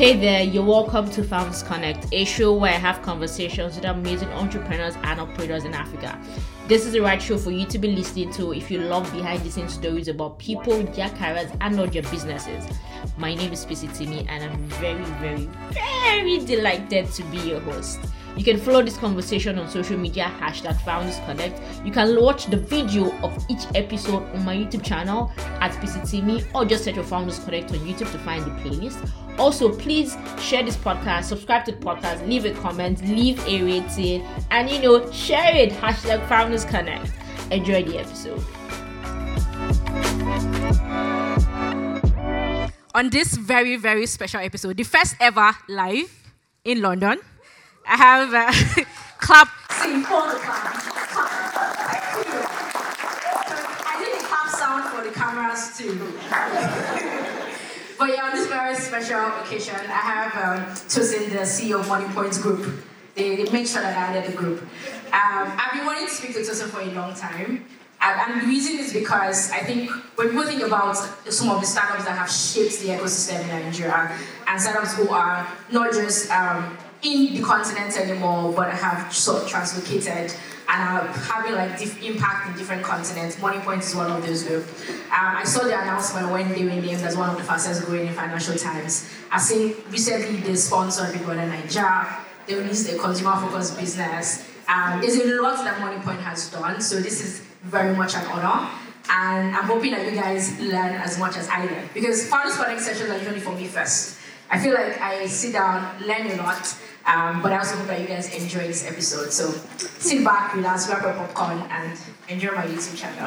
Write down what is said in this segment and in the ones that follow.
Hey there, you're welcome to Founders Connect, a show where I have conversations with amazing entrepreneurs and operators in Africa. This is the right show for you to be listening to if you love behind-the-scenes stories about people, their careers, and not their businesses. My name is Pisitimi, and I'm very delighted to be your host. You can follow this conversation on social media, #Founders Connect. You can watch the video of each episode on my YouTube channel at Pisitimi, or just search for Founders Connect on YouTube to find the playlist. Also, please share this podcast, subscribe to the podcast, leave a comment, leave a rating, and share it, #Founders Connect. Enjoy the episode. On this very special episode, the first ever live in London, I have clap. See, hold the clap. I need a clap sound for the cameras too. But yeah, on this very special occasion, I have Tosin, the CEO of Money Points Group. They make sure that I led the group. I've been wanting to speak to Tosin for a long time. And the reason is because I think when people think about some of the startups that have shaped the ecosystem in Nigeria, and startups who are not just in the continent anymore, but have sort of translocated and are having impact in different continents. Moneypoint is one of those groups. I saw the announcement when they were named as one of the fastest growing in Financial Times. I've seen recently they sponsored Big Brother Nigeria. They released a consumer-focused business. There's a lot that Moneypoint has done, so this is very much an honor. And I'm hoping that you guys learn as much as I learn. Because Founders Connect sessions are usually for me first. I feel like I sit down, learn a lot, but I also hope that you guys enjoy this episode. So sit back, relax, grab your popcorn, and enjoy my YouTube channel.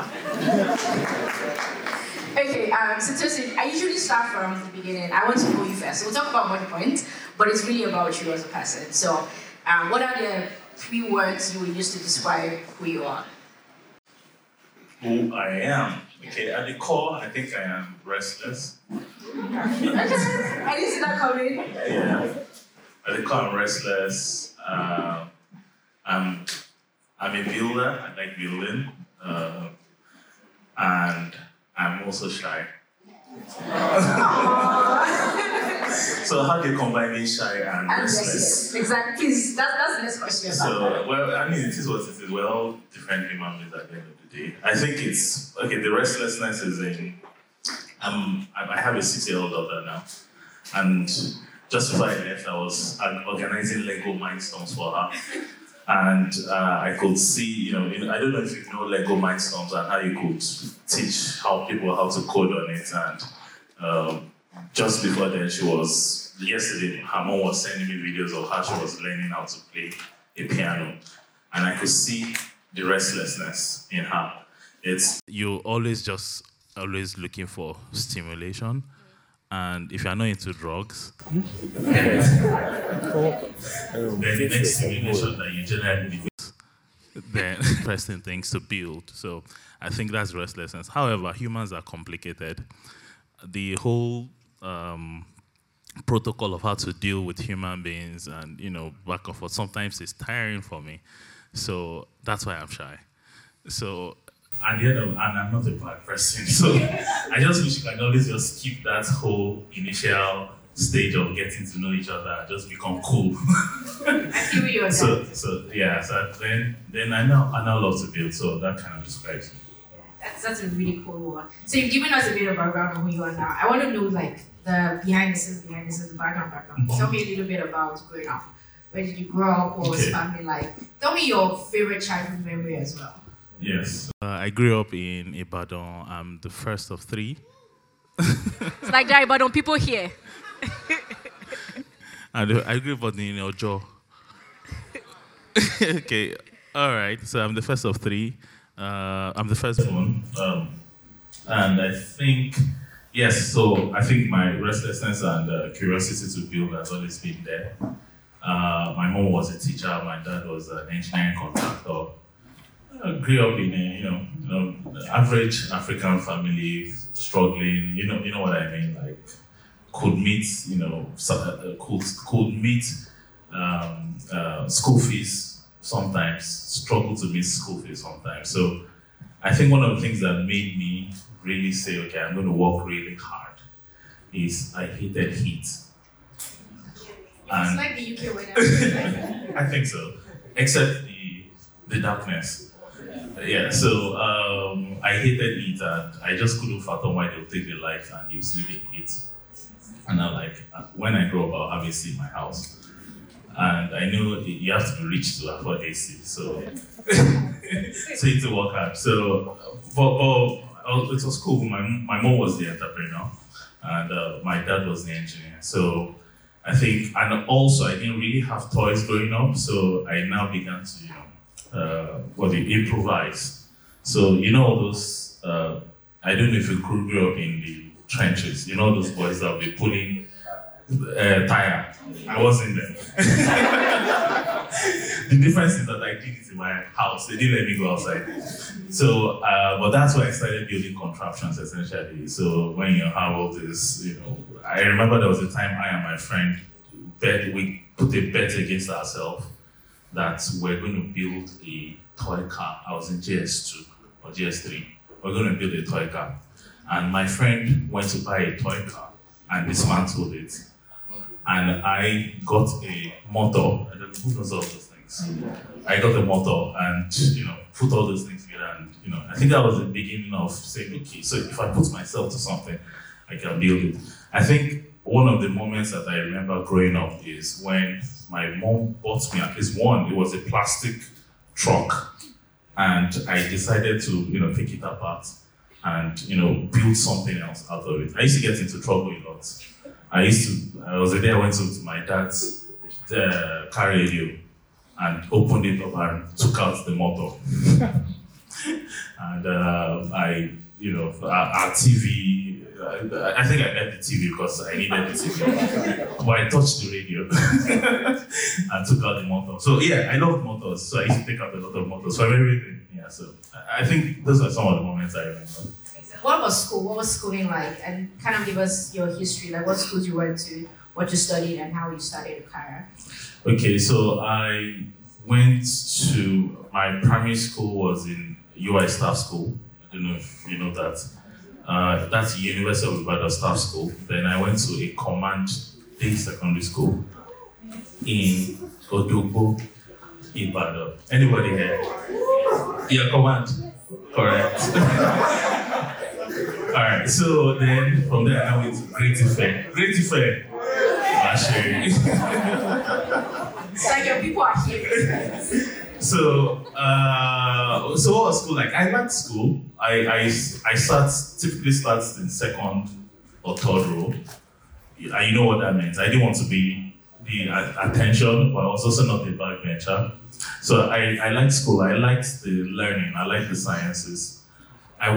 Okay, so Tosin, I usually start from the beginning. I want to know you first. So we'll talk about Moneypoint, but it's really about you as a person. So what are the 3 words you would use to describe who you are? Who I am. Okay, at the core, I think I am restless. Okay, I didn't see that coming. Yeah, at the core, I'm restless. I'm a builder. I like building, and I'm also shy. So how do you combine being shy and restless? Exactly. Please, that's the next question. So, well, I mean, it is what it is. We're all different human beings at the end of the day. I think it's, okay, the restlessness is in, I have a 6-year-old daughter now, and just before I left, I was organizing Lego Mindstorms for her. And I could see, I don't know if you know Lego Mindstorms and how you could teach people how to code on it. And just before then, yesterday, her mom was sending me videos of how she was learning how to play a piano. And I could see the restlessness in her. You're always looking for stimulation. And if you're not into drugs, then the next stimulation that you generally need, then interesting things to build. So I think that's restlessness. However, humans are complicated. The whole protocol of how to deal with human beings and, back and forth, sometimes it's tiring for me. So that's why I'm shy. So at the end of, and I'm not a bad person, so I just wish you can always just keep that whole initial stage of getting to know each other and just become cool. I see what you're saying. So then I now love to build, so that kind of describes me. Yeah, that's a really cool one. So you've given us a bit of background on who you are now. I want to know the behind the scenes, the background. Tell me a little bit about growing up. Where did you grow up? What was family like? Tell me your favorite childhood memory as well. Yes. I grew up in Ibadan. I'm the first of 3. It's like there are Ibadan people here. I grew up in Ojo. Okay. All right. So I'm the first of 3. I'm the first one. And I think, I think my restlessness and curiosity to build has always been there. My mom was a teacher. My dad was an engineering contractor. I grew up in a, average African family, struggling. You know what I mean. Could meet, school fees sometimes. Struggle to meet school fees sometimes. So, I think one of the things that made me really say, okay, I'm going to work really hard, is I hated heat. It's like the UK weather. I think so, except the darkness. Yeah, so I hated it, and I just couldn't fathom why they would take the light and you sleep in heat. And I'm like, when I grow up, I'll have AC in my house. And I know you have to be rich to afford AC, so so you need to work hard. So, but it was cool. My mom was the entrepreneur, and my dad was the engineer. So I think, and also I didn't really have toys growing up, so I now began to improvise. So all those. I don't know if you grew up in the trenches. Those boys that will be pulling tire. I wasn't there. The difference is that I did it in my house. They didn't let me go outside. So, but that's why I started building contraptions essentially. So when you have all this, I remember there was a time I and my friend we put a bet against ourselves that we're going to build a toy car. I was in GS2 or GS3. We're going to build a toy car. And my friend went to buy a toy car and dismantled it. And I got a motor. I don't know who knows all those things. I got a motor and put all those things together. And I think that was the beginning of saying, okay, so if I put myself to something, I can build it. I think one of the moments that I remember growing up is when my mom bought me at least one. It was a plastic truck, and I decided to take it apart and build something else out of it. I used to get into trouble a lot. I was the day I went to my dad's car radio and opened it up and took out the motor. And our TV, I think I got the TV because I needed the TV. But I touched the radio and took out the motor. So yeah, I love motors. So I used to take out a lot of motors for everything. Yeah, so I think those are some of the moments I remember. What was school? What was schooling like? And kind of give us your history, like what schools you went to, what you studied, and how you started your career. Okay, so I went to, my primary school was in UI Staff School. I don't know if you know that. That's University of Ibadan Staff School. Then I went to a command day secondary school in Odogbo, Ibadan. Anybody here? Yeah, command. Correct. Alright, so then from there I went to Great Ife. Great Ife. It's like your people are here. So what was school like? I liked school. I typically start in second or third row. And you know what that means. I didn't want to be the attention, but I was also not a backbencher. So I liked school. I liked the learning. I liked the sciences. I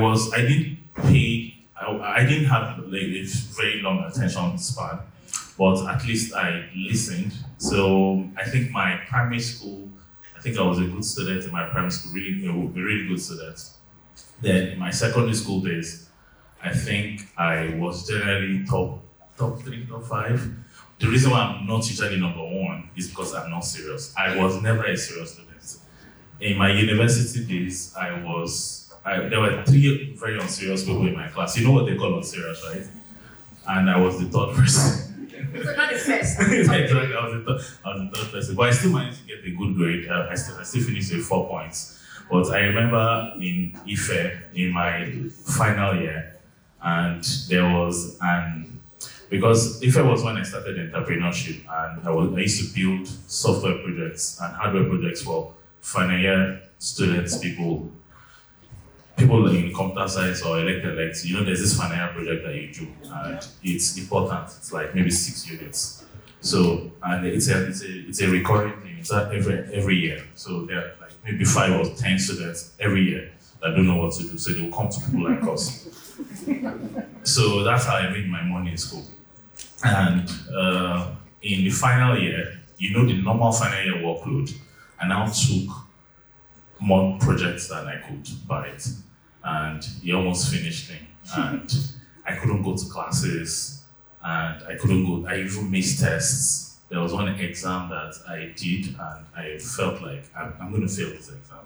didn't have like a very long attention span, but at least I listened. So I think my primary school, I was a good student in my primary school, really good student. Then in my secondary school days, I think I was generally top 3, top 5. The reason why I'm not usually number 1 is because I'm not serious. I was never a serious student. In my university days, there were 3 very unserious people in my class. You know what they call unserious, right? And I was the third person. So not the first. Exactly, I was the third person. But I still managed to get a good grade. I still finished with 4 points. But I remember in Ife, in my final year, and there was because Ife was when I started entrepreneurship, and I used to build software projects and hardware projects for final year students, people in computer science or elect. There's this final year project that you do, and it's important. It's like maybe 6 units. So, and it's a recurring thing. It's every year. So there are like maybe 5 or 10 students every year that don't know what to do. So they will come to people like us. So that's how I made my money in school. And in the final year, the normal final year workload, I now took more projects than I could bite. And he almost finished me. And I couldn't go to classes, and I even missed tests. There was one exam that I did, and I felt like I'm going to fail this exam.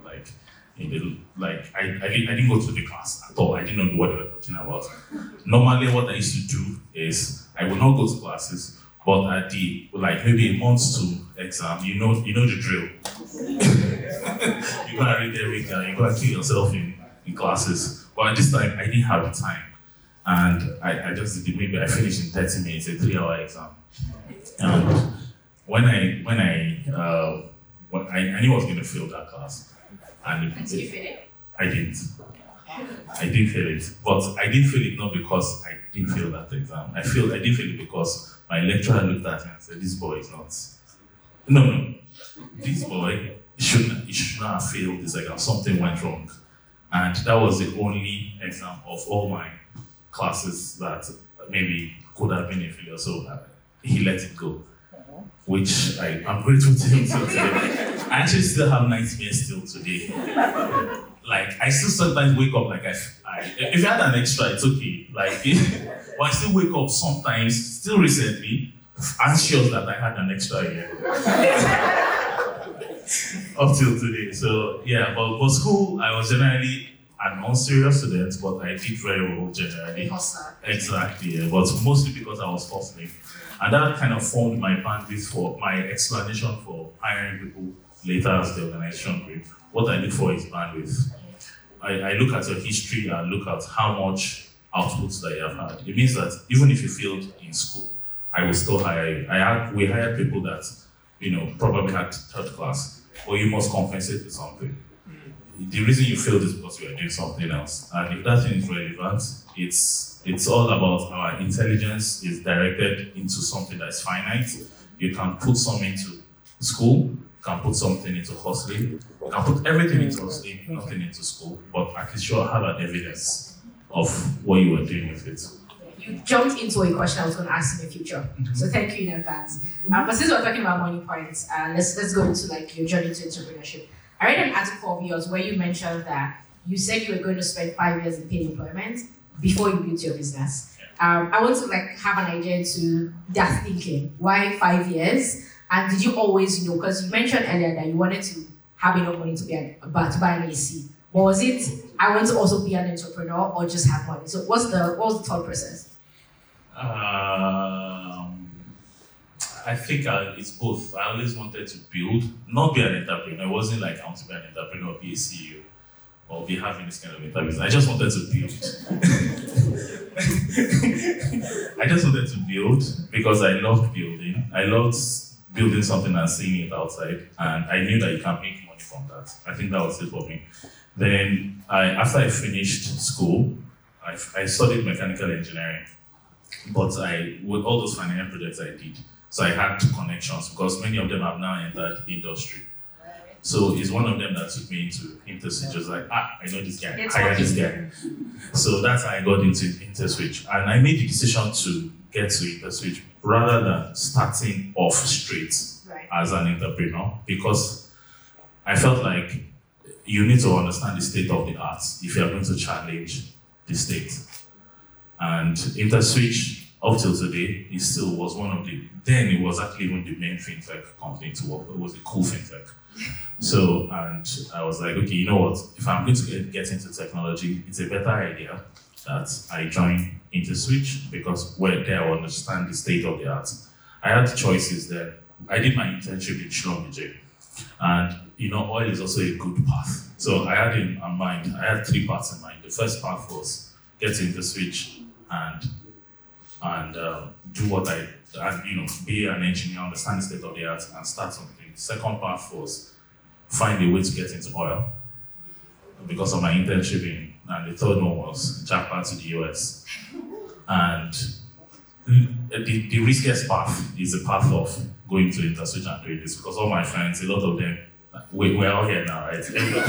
I didn't go to the class at all. I didn't know what they were talking about. Normally, what I used to do is I would not go to classes But at the maybe a month to exam, you know the drill. You gotta read everything, you gotta kill yourself in classes. But at this time, I didn't have the time, and I just did. Maybe I finished in 30 minutes, a 3-hour exam. And when I knew I was gonna fail that class, and Did you fail it? I didn't. I didn't fail it, but I didn't fail it not because I didn't fail that exam. I didn't fail it because my lecturer looked at me and said, "This boy is not. No. This boy should not have failed this exam. Something went wrong." And that was the only exam of all my classes that maybe could have been a failure. So he let it go, which I'm grateful to him till today. I actually still have nightmares still today. Like, I still sometimes wake up like if you had an extra, it's okay. Like, but I still wake up sometimes, still recently, anxious that I had an extra year. Up till today. So, yeah, but school, I was generally an unserious student, but I did very well generally. Exactly, yeah, but mostly because I was hustling. And that kind of formed my bandwidth for my explanation for hiring people later as the organization grew. What I look for is bandwidth. I look at your history and look at how much outputs that you have had. It means that even if you failed in school, I will still hire you. We hired people that, probably had third class, or you must compensate with something. The reason you failed is because you are doing something else. And if that thing is relevant, it's all about our intelligence is directed into something that is finite. You can put some into school, you can put something into hustling, you can put everything into hustling, nothing into school, but at least you'll have an evidence of what you were doing with it. You jumped into a question I was going to ask in the future, so thank you in advance. But since we're talking about money points, let's go into your journey to entrepreneurship. I read an article of yours where you mentioned that you said you were going to spend 5 years in paid employment before you built your business. I want to have an idea to that thinking. Why 5 years? And did you always know? Because you mentioned earlier that you wanted to have enough money to buy an AC. Or was it I want to also be an entrepreneur or just have money? So what was the thought process? I think it's both. I always wanted to build, not be an entrepreneur. It wasn't like I want to be an entrepreneur, be a CEO, or be having this kind of interviews. I just wanted to build. I just wanted to build because I loved building. I loved building something and seeing it outside, and I knew that you can make money from that. I think that was it for me. Then, after I finished school, I studied mechanical engineering, but with all those financial projects I did, so I had connections because many of them have now entered the industry. So it's one of them that took me into InterSwitch. Just like, I know this guy, hire this guy. So that's how I got into InterSwitch. And I made the decision to get to InterSwitch rather than starting off straight as an entrepreneur, because I felt like you need to understand the state of the art if you are going to challenge the state. And InterSwitch, up till today, it still was one of then it was actually even the main fintech company to work with. It was a cool fintech. So, and I was like, okay, you know what? If I'm going to get into technology, it's a better idea that I join InterSwitch, because there I understand the state of the art. I had choices there. I did my internship in Schlumberger, and oil is also a good path. So I had in mind, I had 3 paths in mind. The first path was get InterSwitch and do what be an engineer, understand the state of the art, and start something. The second path was find a way to get into oil because of my internship and the third one was jackpot to the US. And the riskiest path is the path of going to InterSwitch and doing this, because all my friends, a lot of them, we're all here now, right?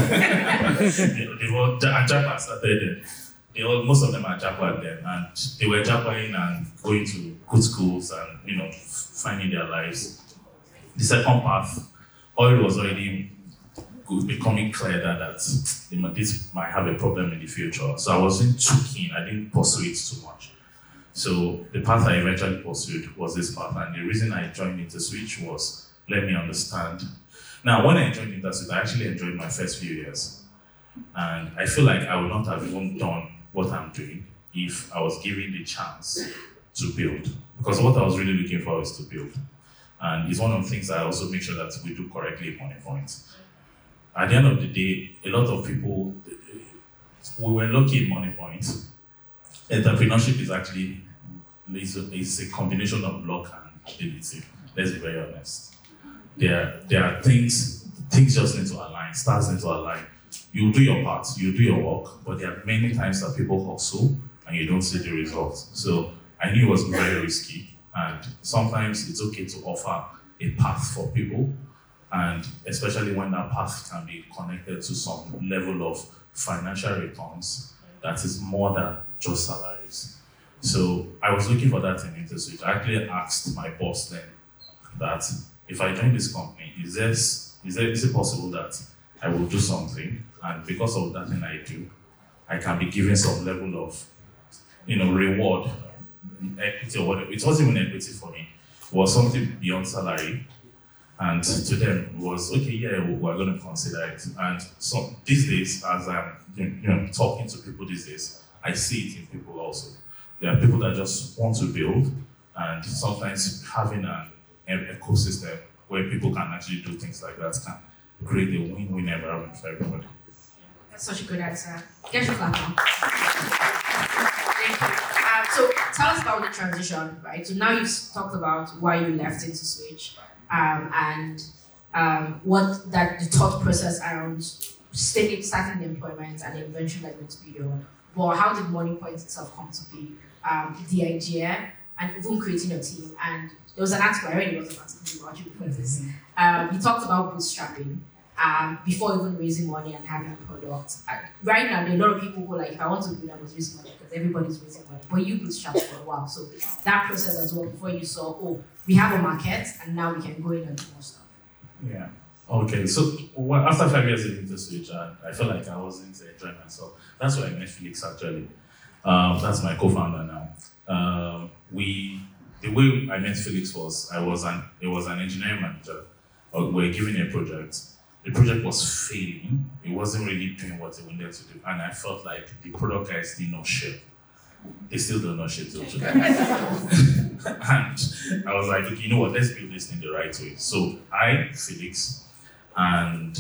Jackpot started most of them are jackpot then, and they were jackpotting and going to good schools and finding their lives. The second path, oil was already becoming clear that this might have a problem in the future. So I wasn't too keen. I didn't pursue it too much. So the path I eventually pursued was this path, and the reason I joined InterSwitch was let me understand. Now, when I joined InterSwitch, I actually enjoyed my first few years, and I feel like I would not have even done what I'm doing if I was given the chance to build. Because what I was really looking for is to build. And it's one of the things I also make sure that we do correctly at Moniepoint. At the end of the day, a lot of people, we were lucky in Moniepoint. Entrepreneurship is actually it's a combination of luck and ability. Let's be very honest. There are things just need to align, stars need to align. You do your part, you do your work, but there are many times that people hustle and you don't see the results. So I knew it was very risky, and sometimes it's okay to offer a path for people, and especially when that path can be connected to some level of financial returns that is more than just salaries. So I was looking for that in InterSwitch. I actually asked my boss then that if I join this company, is it possible that I will do something, and because of that thing I do, I can be given some level of, reward, equity or whatever. It wasn't even equity for me. It was something beyond salary. And to them, it was, okay, yeah, we're going to consider it. And so these days, as I'm talking to people these days, I see it in people also. There are people that just want to build, and sometimes having an ecosystem where people can actually do things like that can create a win-win environment for everybody. That's such a good answer. Get your clap now. Thank you. So tell us about the transition, right? So now you've talked about why you left InterSwitch, and what the thought process around starting the employment and then eventually going to be done. But how did Moniepoint itself come to be? The idea and even creating a team. And there was an article, I read it was an article about you before this. You talked about bootstrapping before even raising money and having a product. Right now, there are a lot of people who are like, if I want to build, I must raise money because everybody's raising money. But you bootstrapped for a while. So that process as well, before you saw, we have a market and now we can go in and do more stuff. Yeah. Okay. So after 5 years in InterSwitch, I felt like I wasn't enjoying myself. That's why I met Felix actually. That's my co-founder now. The way I met Felix was it was an engineering manager. We were given a project. The project was failing. It wasn't really doing what they wanted to do. And I felt like the product guys did not ship. They still don't know shit till today. And I was like, okay, you know what, let's build this in the right way. So I, Felix, and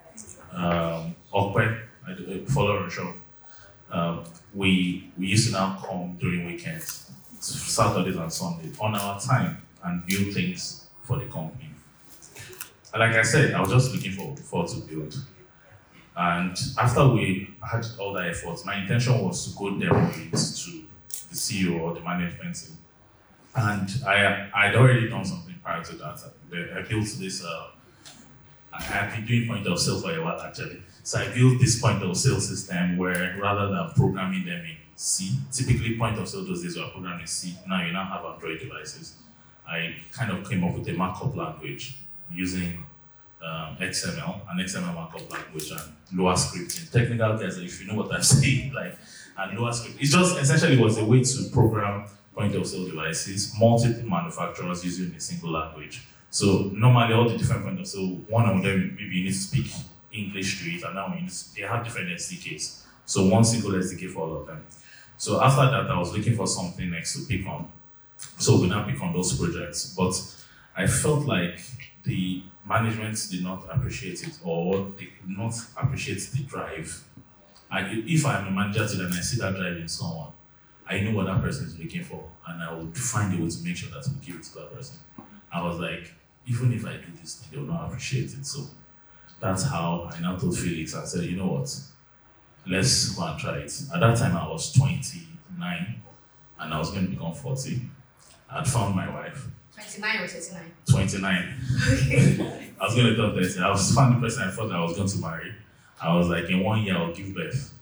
Okwe, follower show, we used to now come during weekends, Saturdays and Sundays, on our time and build things for the company. And like I said, I was just looking for to build. And after we had all that effort, my intention was to go demo it to the CEO or the management team. And I'd already done something prior to that. I built this, I had been doing point of sale for a while actually. So I built this point of sale system where rather than programming them in C, typically point of sale those days were programmed in C, now you now have Android devices. I kind of came up with a markup language using XML, an XML markup language, and Lua scripting. Technical guys, if you know what I'm saying, and Lua script. It just essentially was a way to program point of sale devices, multiple manufacturers using a single language. So normally all the different point of sale, one of them maybe you need to speak English to it, and now they have different SDKs. So one single SDK for all of them. So after that, I was looking for something next to pick on. So we now pick on those projects, but I felt like the management did not appreciate it, or they could not appreciate the drive. If I'm a manager today and I see that drive in someone, I know what that person is looking for, and I would find a way to make sure that we give it to that person. I was like, even if I do this thing, they will not appreciate it. So that's how I now told Felix, I said, you know what, let's go and try it. At that time, I was 29, and I was going to become 40. I'd found my wife. 29 or 39? 29. I was going to turn 30. I was found the person I thought I was going to marry. I was like, in 1 year, I'll give birth.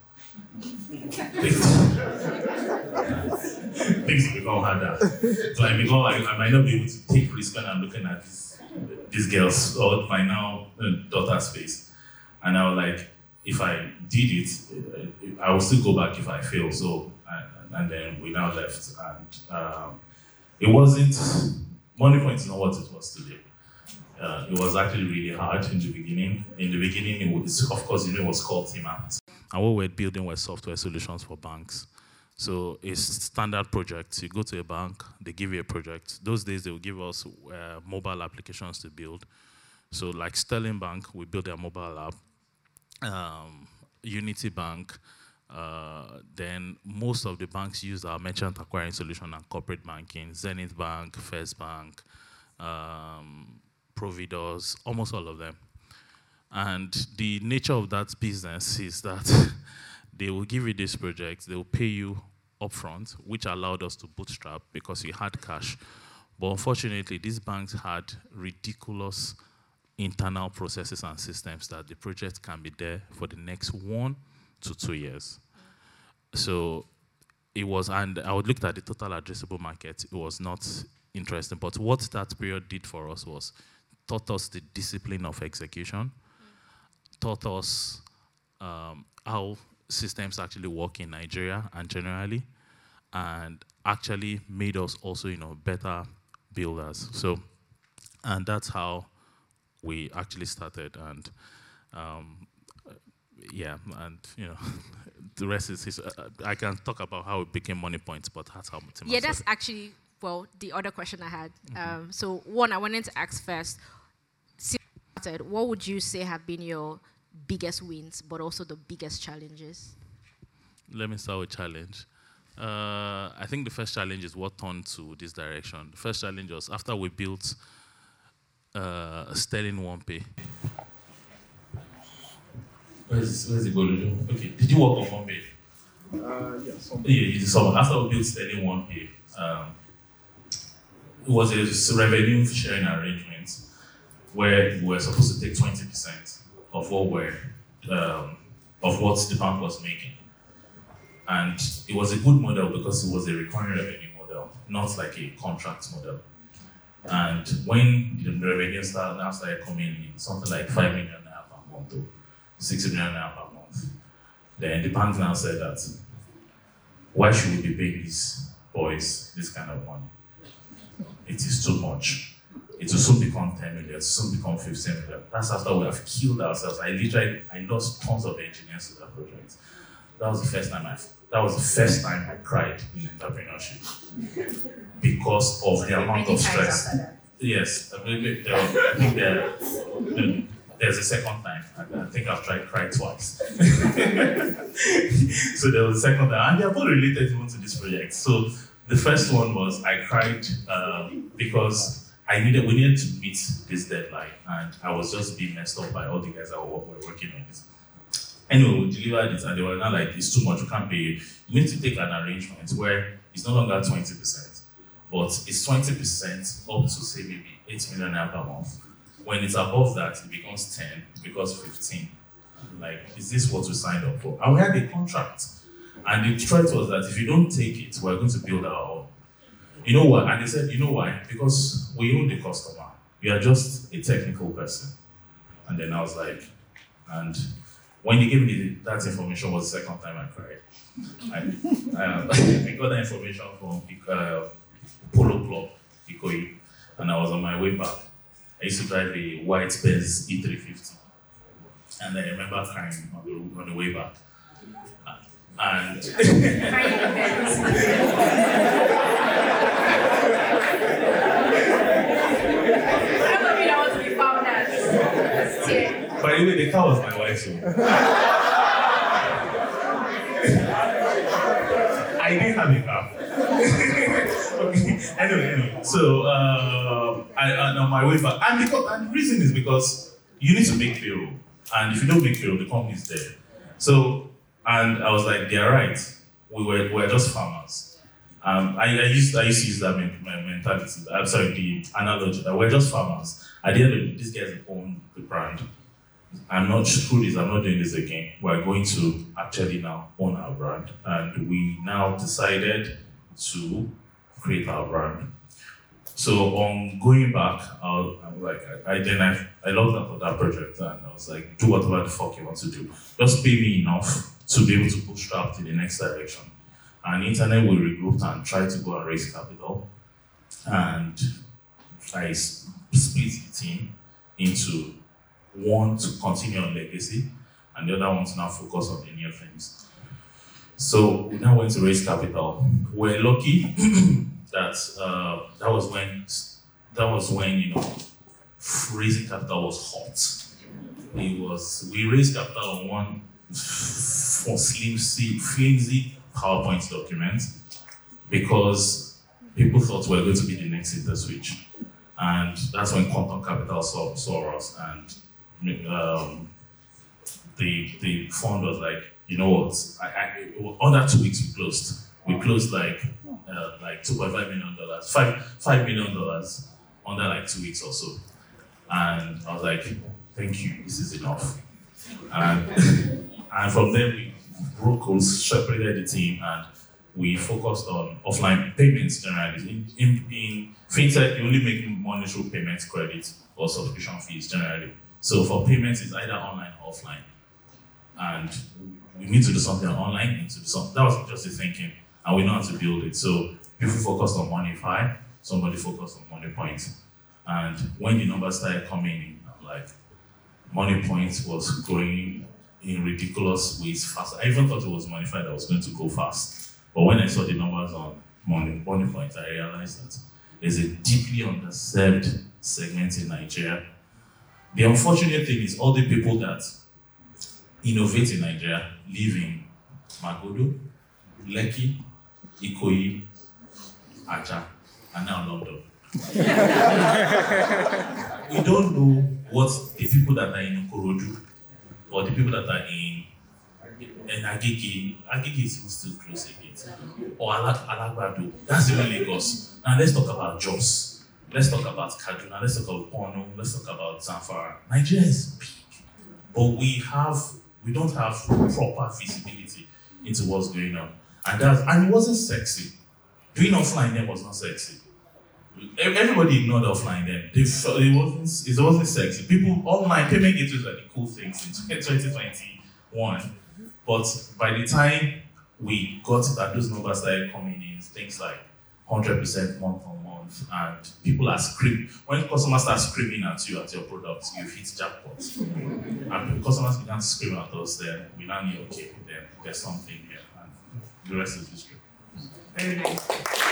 Things will become harder. So I might not be able to take risk when I'm looking at these girls or my now daughter's face. And I was like, if I did it, I will still go back if I fail. So, and then we now left. And it wasn't, Moniepoint is not what it was today. It was actually really hard in the beginning. In the beginning, it was, of course, it was called Team Apt. And what we're building were software solutions for banks. So it's standard projects. You go to a bank, they give you a project. Those days they will give us mobile applications to build. So like Sterling Bank, we built their mobile app. Unity Bank, then most of the banks use our merchant acquiring solution and corporate banking. Zenith Bank, First Bank, Providus, almost all of them. And the nature of that business is that they will give you this project, they will pay you upfront, which allowed us to bootstrap because we had cash. But unfortunately, these banks had ridiculous internal processes and systems that the project can be there for the next 1 to 2 years. So it was, and I would look at the total addressable market, it was not interesting. But what that period did for us was taught us the discipline of execution, taught us how systems actually work in Nigeria and generally, and actually made us also, better builders. So, and that's how we actually started, and the rest is I can talk about how it became Money Points, but that's how Mutima Yeah, that's actually, the other question I had. So one, I wanted to ask first, what would you say have been your biggest wins, but also the biggest challenges? Let me start with challenge. I think the first challenge is what turned to this direction. The first challenge was after we built Sterling OnePay. Where's the Golujo? Okay, did you work on OnePay? Yeah, you did some. After we built Sterling OnePay, it was a revenue sharing arrangement where we were supposed to take 20% of what the bank was making. And it was a good model because it was a recurring revenue model, not like a contract model. And when the revenue started coming in, something like 5 million naira per month or 6 million naira per month, then the bank now said that, why should we be paying these boys this kind of money? It is too much. It will soon become 10 million, it will soon become 15 million. That's after we have killed ourselves. I lost tons of engineers to that project. That was the first time I cried in entrepreneurship because of the amount of stress. Yes, there's a second time. I think I've cried twice. So there was a second time, and they're both related even to this project. So the first one was I cried because we needed to meet this deadline, and I was just being messed up by all the guys that were working on this. Anyway, we delivered it, and they were not like, it's too much, we can't pay you. You need to take an arrangement where it's no longer 20%, but it's 20% up to, say, maybe 8 million naira per month. When it's above that, it becomes 10, it becomes 15. Like, is this what we signed up for? And we had a contract. And the threat was that if you don't take it, we're going to build our own. You know what? And they said, you know why? Because we own the customer. You are just a technical person. And then I was like, and when they gave me that information was the second time I cried. I got that information from Polo Club, Ikoyi, and I was on my way back. I used to drive a white Benz E350. And I remember crying on the way back. And by the way, the car was my wife's own. I didn't have a car. Okay. Anyway. So I'm on my way back. And the reason is because you need to make payroll. And if you don't make payroll, the company's dead. So, and I was like, they're right. We're just farmers. I used to use that mentality. I'm sorry, the analogy that we're just farmers. At the end of it, these guys own the brand. I'm not doing this again. We're going to actually now own our brand. And we now decided to create our brand. So on going back, I loved that project, and I was like, do whatever the fuck you want to do. Just pay me enough to be able to bootstrap to the next direction. And internet we regrouped and tried to go and raise capital. And I split the team into one to continue on legacy, and the other one to now focus on the new things. So we now went to raise capital. We're lucky that that was when raising capital was hot. We raised capital on one flimsy PowerPoint document because people thought we were going to be the next InterSwitch. And that's when Quantum Capital saw us, and the fund was like, you know what? Under 2 weeks we closed. We closed like $2.5 million, $5 million under like 2 weeks or so. And I was like, thank you, this is enough. And from there we separated the team, and we focused on offline payments generally. In fintech, you only make money through payments, credit, or subscription fees generally. So for payments, it's either online or offline. And we need to do something online, need to do something. That was just the thinking, and we know how to build it. So people focused on Monify, somebody focused on MoneyPoint. And when the numbers started coming in, like MoneyPoint was growing in ridiculous ways fast. I even thought it was Monify that was going to go fast. But when I saw the numbers on MoneyPoint, I realized that there's a deeply underserved segment in Nigeria. The unfortunate thing is all the people that innovate in Nigeria live in Magodo, Lekki, Ikoyi, Aja, and now London. We don't know what the people that are in Ikorodu or the people that are in Agege is even still close again, or Alagbado. That's even Lagos. Now let's talk about Jos. Let's talk about Kaduna. Let's talk about Borno. Let's talk about Zamfara. Nigeria is big, but we don't have proper visibility into what's going on, and it wasn't sexy. Doing offline then was not sexy. Everybody ignored offline then. It wasn't sexy. People online payment gateways were the cool things in 2021. But by the time we got it and those numbers started coming in, things like 100% month on month, and people are screaming. When customers start screaming at you at your products, you hit jackpot. And customers began to scream at us, then we now knew, okay, then there's something here, and the rest is history. Very nice.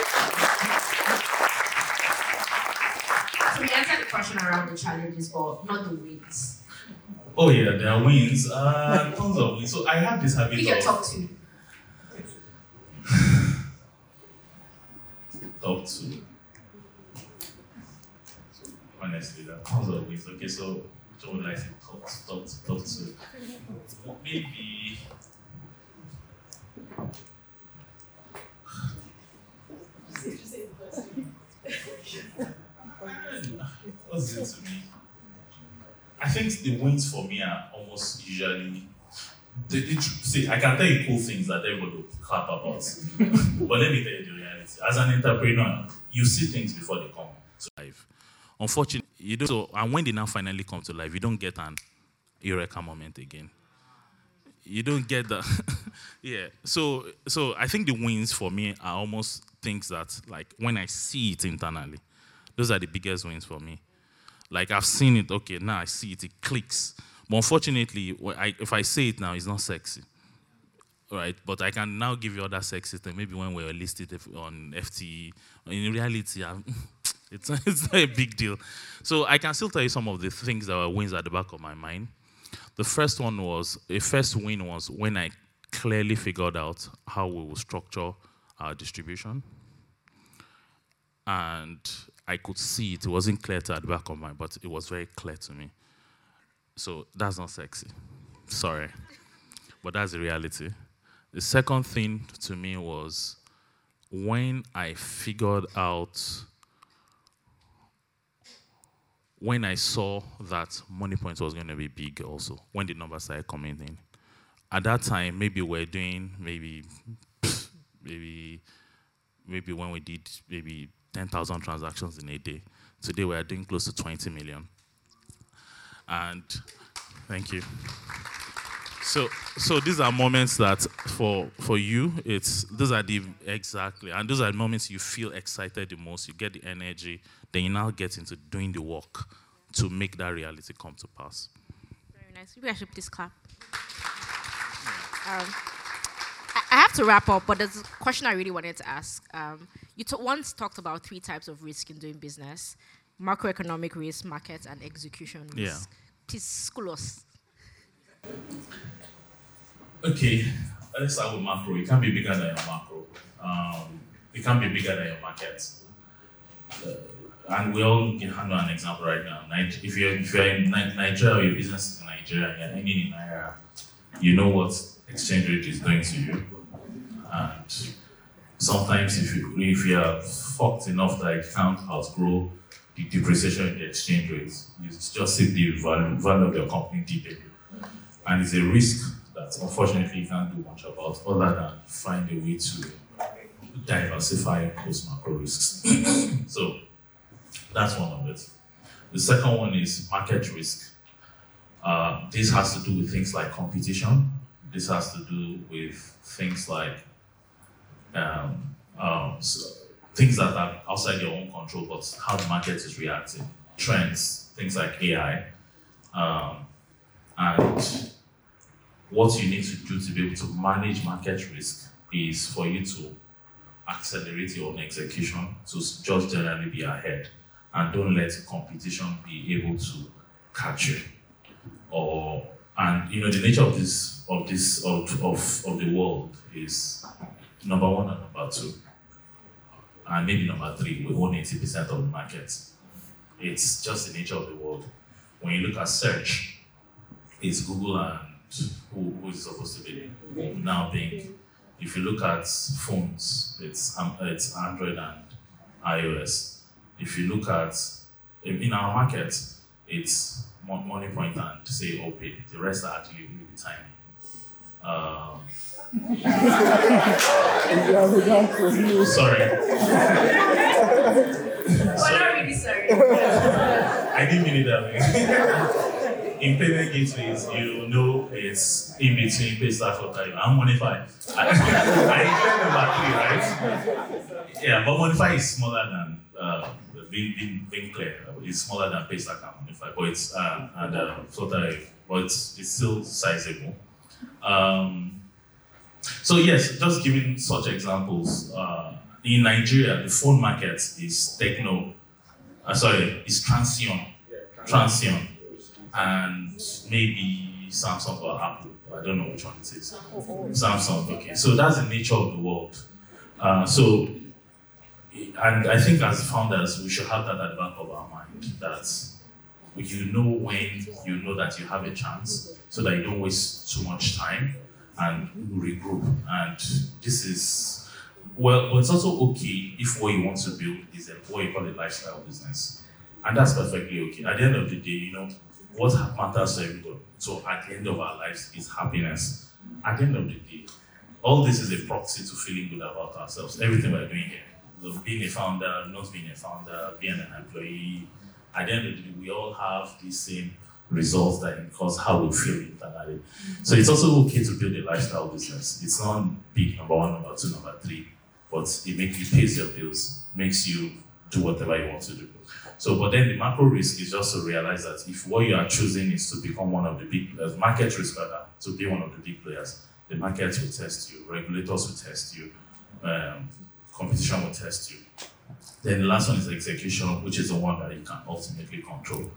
So we answered the question around the challenges, but not the wins. Oh yeah, there are wins. Tons of wins. So I have this habit Pick your top two. Top two. Honestly, there are tons of wins. Okay, so which one would I say top two? Maybe. What's it to me? I think the wins for me are almost usually. See, I can tell you cool things that everybody will clap about, but let me tell you the reality. As an entrepreneur, you see things before they come to life. Unfortunately, you don't. So, and when they now finally come to life, you don't get an eureka moment again. You don't get that. Yeah. So I think the wins for me are almost things that, like, when I see it internally, those are the biggest wins for me. Like, I've seen it, okay, now I see it, it clicks. But unfortunately, if I say it now, it's not sexy. Right? But I can now give you other sexy things, maybe when we're listed on FTE. In reality, it's not a big deal. So I can still tell you some of the things that were wins at the back of my mind. The first win was when I clearly figured out how we will structure our distribution. And I could see it. It wasn't clear at the back of my mind, but it was very clear to me. So that's not sexy. Sorry. But that's the reality. The second thing to me was when I figured out, when I saw that MoneyPoint was going to be big also, when the numbers started coming in. At that time, maybe we're doing maybe when we did maybe 10,000 transactions in a day. Today we are doing close to 20 million. And thank you. So these are moments that for you, those are the moments you feel excited the most, you get the energy, then you now get into doing the work to make that reality come to pass. Very nice. Maybe I should please clap. I have to wrap up, but there's a question I really wanted to ask. You once talked about 3 types of risk in doing business: macroeconomic risk, market, and execution risk. Yeah. Please school us. Okay, let's start with macro. It can be bigger than your macro. It can be bigger than your market. And we all can handle an example right now. If you're in Nigeria or your business is in Nigeria, you're earning in Naira, you know what exchange rate is doing to you. And sometimes if you are fucked enough that it can't outgrow the depreciation in the exchange rate, you just see the value of your company deepen. And it's a risk that unfortunately you can't do much about other than find a way to diversify those macro risks. So that's one of it. The second one is market risk. This has to do with things like competition. This has to do with things like things that are outside your own control, but how the market is reacting. Trends, things like AI. And what you need to do to be able to manage market risk is for you to accelerate your own execution, to just generally be ahead, and don't let competition be able to catch you. And the nature of the world is number 1 and number 2, and maybe number 3. We own 80% of the market. It's just the nature of the world. When you look at search, it's Google and who is supposed to be now Bing. If you look at phones, it's Android and iOS. If you look at in our market, it's Moniepoint and say OPay. The rest are actually really tiny. Sorry. We're not really sorry. I didn't mean it that way. In payment gateways, it's in between Paystack or Klarna. I'm Monify. I number 3, right? Yeah, but Monify is smaller than being clear. It's smaller than Paystack and Monify, but it's but it's still sizable. So yes, just giving such examples. In Nigeria, the phone market is Transsion, and maybe Samsung or Apple. I don't know which one it is. Samsung, okay. So that's the nature of the world. And I think as founders, we should have that at the back of our mind, that you know when you know that you have a chance, so that you don't waste too much time and regroup. And this is, but it's also okay if what you want to build is what you call a lifestyle business. And that's perfectly okay. At the end of the day, what matters to everybody. So at the end of our lives is happiness. At the end of the day, all this is a proxy to feeling good about ourselves. Everything we're doing here, being a founder, not being a founder, being an employee, at the end of the day, we all have the same results that cause how we feel internally. So it's also okay to build a lifestyle business. It's not big number 1, number 2, number 3, but it pays your bills, makes you do whatever you want to do. So, but then the macro risk is just to realize that if what you are choosing is to become one of the big players, market risk rather, to be one of the big players, the market will test you, regulators will test you, competition will test you. Then the last one is execution, which is the one that you can ultimately control.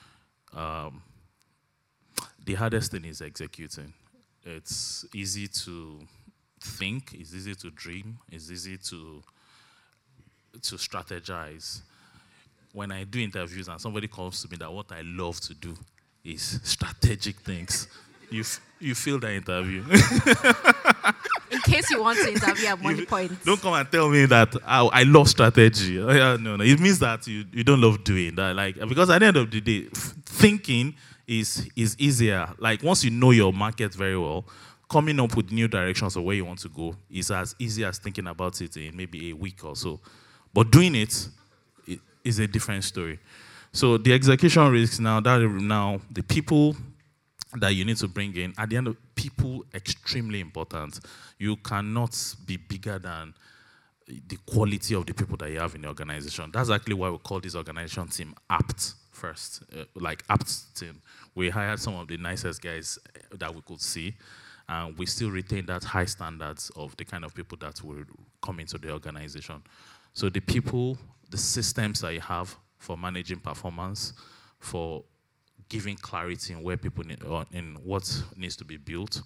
The hardest thing is executing. It's easy to think, it's easy to dream, it's easy to strategize. When I do interviews and somebody comes to me that what I love to do is strategic things, you feel that interview. In case you want to interview at Moniepoint. Don't come and tell me that I love strategy. No. It means that you don't love doing that. Because at the end of the day, thinking is easier. Once you know your market very well, coming up with new directions of where you want to go is as easy as thinking about it in maybe a week or so. But doing it is a different story. So the execution risks now, the people that you need to bring in, at the end of people, extremely important. You cannot be bigger than the quality of the people that you have in the organization. That's actually why we call this organization team APT first, APT team. We hired some of the nicest guys that we could see, and we still retain that high standards of the kind of people that will come into the organization. So the people, the systems that you have for managing performance, for giving clarity in where people need, or in what needs to be built,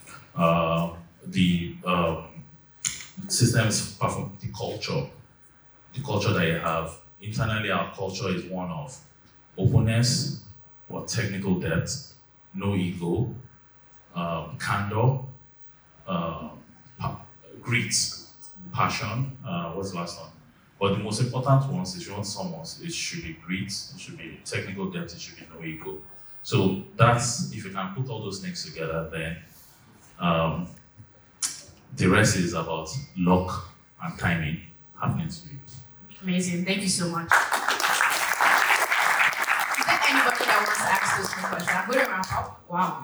the systems, the culture that you have. Internally, our culture is one of openness or technical depth, no ego, candor, grit, passion. What's the last one? But the most important ones, if you want someone, it should be grit, it should be technical depth, it should be no ego. So that's, if you can put all those things together, then the rest is about luck and timing happening to you. Amazing. Thank you so much. Is there anybody that wants to ask this question? I'm going to wrap up. Wow.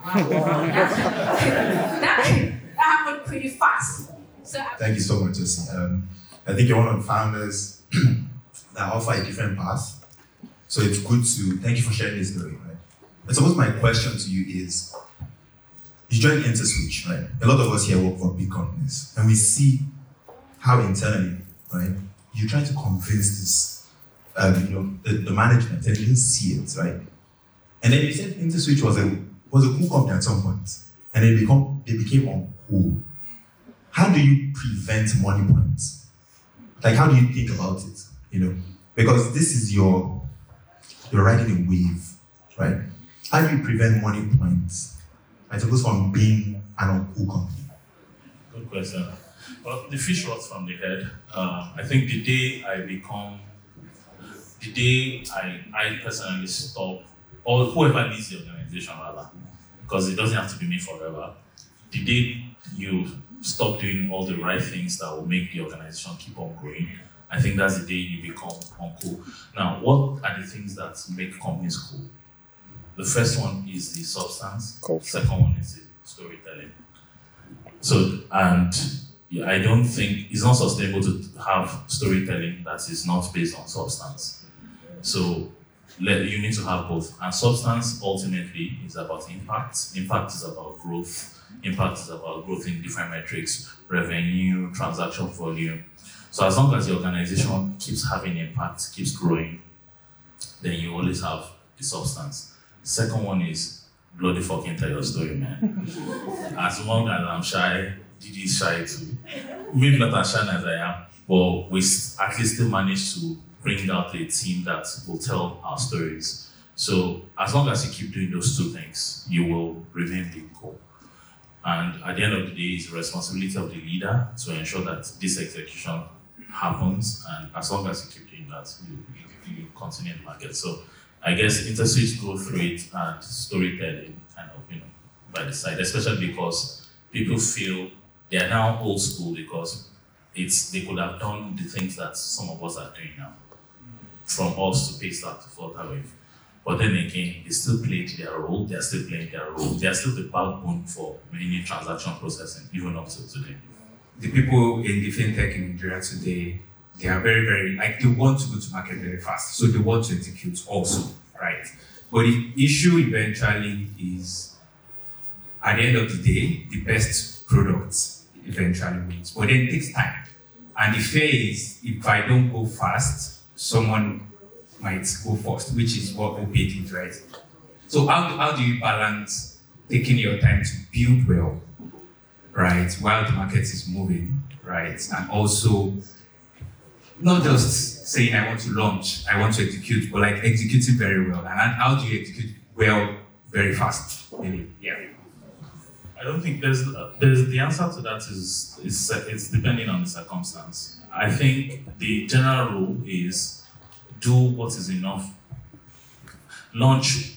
That happened pretty fast. So, thank you so much, Justin. I think you're one of the founders that offer a different path. So it's good to, thank you for sharing this story, right? I suppose my question to you is, you joined InterSwitch, right? A lot of us here work for big companies, and we see how internally, right, you're trying to convince this, the management, and you didn't see it, right? And then you said InterSwitch was a cool company at some point, and they became uncool. How do you prevent money points? Like, how do you think about it? Because this is you're riding a wave, right? How do you prevent money points, I suppose, from being an uncool company? Good question. Well, the fish rots from the head. I think the day I personally stop, or whoever leads the organization rather, because it doesn't have to be me forever, the day you stop doing all the right things that will make the organization keep on growing, I think that's the day you become uncool. Now, what are the things that make companies cool? The first one is the substance. Second one is the storytelling. So, and I don't think it's not sustainable to have storytelling that is not based on substance. So you need to have both. And substance ultimately is about impact. Impact is about growth. Impact is about growth in different metrics, revenue, transaction volume. So as long as the organization keeps having impact, keeps growing, then you always have the substance. Second one is bloody fucking tell your story, man. As long as I'm shy, Didi is shy too. Maybe not as shy as I am, but we at least still manage to bring out a team that will tell our stories. So as long as you keep doing those two things, you will remain the goal. And at the end of the day, it's the responsibility of the leader to ensure that this execution happens. And as long as you keep doing that, you continue in the market. So I guess InterSwitch go through it and storytelling kind of, by the side, especially because people feel they are now old school because they could have done the things that some of us are doing now, from us to Paystack to Flutterwave. But then again, they still played their role, they are still playing their role, they are still the backbone for many transaction processing, even up to today. The people in the fintech in Nigeria today, they are very, very, they want to go to market very fast, so they want to execute also, right? But the issue eventually is, at the end of the day, the best product eventually wins. But then it takes time. And the fear is, if I don't go fast, someone might go first, which is what Opay did, right? So how do you balance taking your time to build well, right, while the market is moving, right? And also not just saying I want to launch, I want to execute, but executing very well. And how do you execute well very fast? Maybe, yeah. I don't think there's the answer to that is it's depending on the circumstance. I think the general rule is do what is enough. Do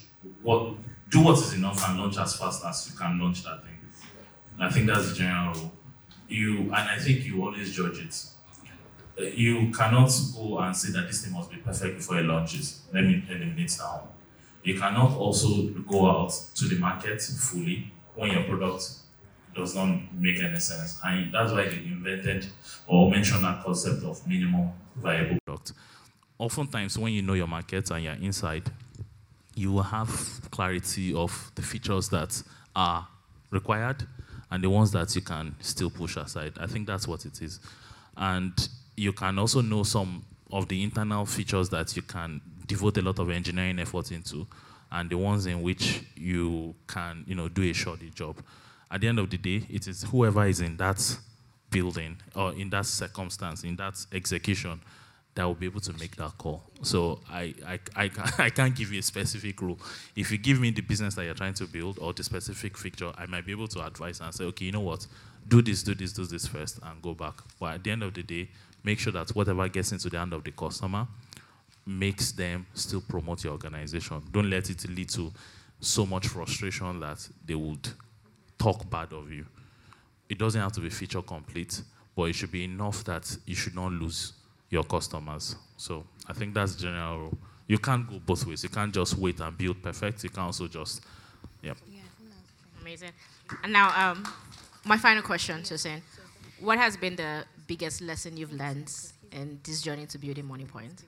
what is enough and launch as fast as you can launch that thing. I think that's the general rule. And I think you always judge it. You cannot go and say that this thing must be perfect before it launches. Let me eliminate that one. You cannot also go out to the market fully when your product does not make any sense. And that's why they invented or mentioned that concept of minimum viable product. Oftentimes, when you know your market and you're inside, you will have clarity of the features that are required and the ones that you can still push aside. I think that's what it is. And you can also know some of the internal features that you can devote a lot of engineering effort into, and the ones in which you can, do a shoddy job. At the end of the day, it is whoever is in that building or in that circumstance, in that execution, that will be able to make that call. So I can't give you a specific rule. If you give me the business that you're trying to build or the specific feature, I might be able to advise and say, okay, you know what, do this first and go back. But at the end of the day, make sure that whatever gets into the hand of the customer makes them still promote your organization. Don't let it lead to so much frustration that they would talk bad of you. It doesn't have to be feature complete, but it should be enough that you should not lose your customers. So I think that's the general rule. You can't go both ways. You can't just wait and build perfect. You can also just, Amazing. And now, my final question, Tosin. What has been the biggest lesson you've learned in this journey to building MoneyPoint?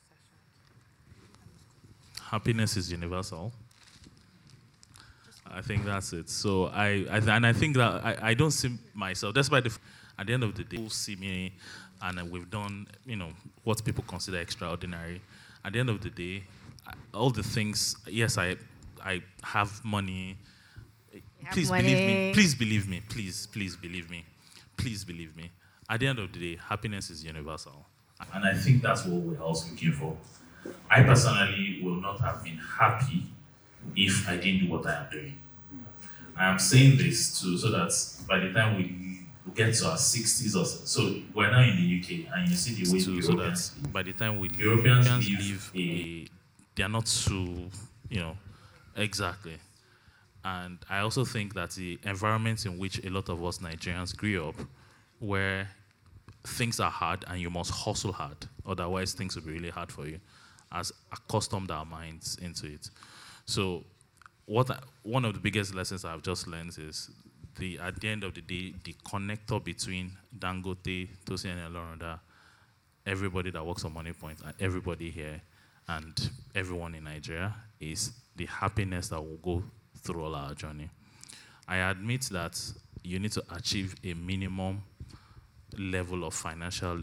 Happiness is universal. I think that's it. So I think that I don't see myself, despite at the end of the day, people see me and we've done, what people consider extraordinary. At the end of the day, all the things, yes, I have money. Please believe me. Please believe me. Please believe me. Please believe me. At the end of the day, happiness is universal. And I think that's what we're also looking for. I personally will not have been happy if I didn't do what I am doing. I am saying this so that by the time we get to our 60s or so we're now in the UK and you see the way Europeans live. By the time Europeans live, they're not too, exactly. And I also think that the environment in which a lot of us Nigerians grew up, where things are hard and you must hustle hard, otherwise things will be really hard for you, has accustomed our minds into it. So one of the biggest lessons I've just learned is at the end of the day, the connector between Dangote, Tosin and Olorunda, everybody that works on MoneyPoint, and everybody here, and everyone in Nigeria, is the happiness that will go through all our journey. I admit that you need to achieve a minimum level of financial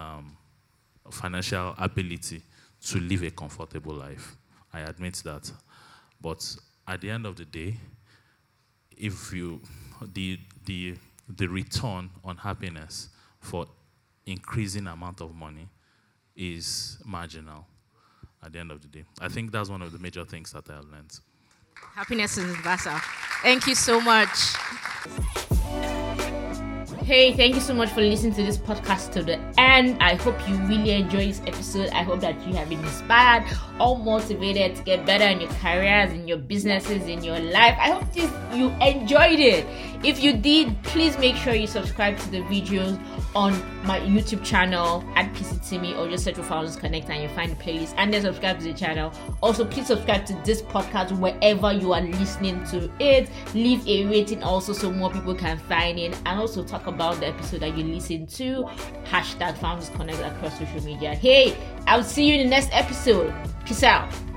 ability to live a comfortable life. I admit that. But at the end of the day, if the return on happiness for increasing amount of money is marginal at the end of the day. I think that's one of the major things that I have learned. Happiness is universal. Thank you so much. Hey, thank you so much for listening to this podcast to the end. I hope you really enjoyed this episode. I hope that you have been inspired or motivated to get better in your careers, in your businesses, in your life. I hope you enjoyed it. If you did, please make sure you subscribe to the videos on my YouTube channel at PCTimi, or just search for Founders Connect and you'll find the playlist, and then subscribe to the channel. Also, please subscribe to this podcast wherever you are listening to it. Leave a rating also so more people can find it, and also talk about the episode that you listen to. #Founders Connect across social media. Hey, I'll see you in the next episode. Peace out.